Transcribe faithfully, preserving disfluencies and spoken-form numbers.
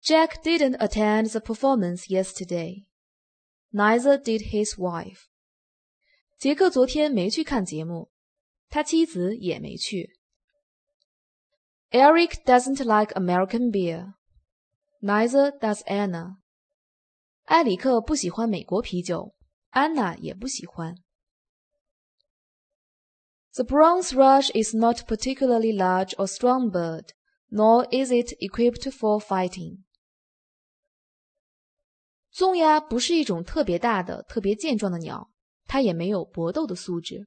Jack didn't attend the performance yesterday. Neither did his wife. 杰克昨天没去看节目，他妻子也没去。Eric doesn't like American beer. Neither does Anna. 埃里克不喜欢美国啤酒，安娜也不喜欢。The Bronze Thrush is not particularly large or strong bird, nor is it equipped for fighting. 棕鸦不是一种特别大的、特别健壮的鸟，它也没有搏斗的素质。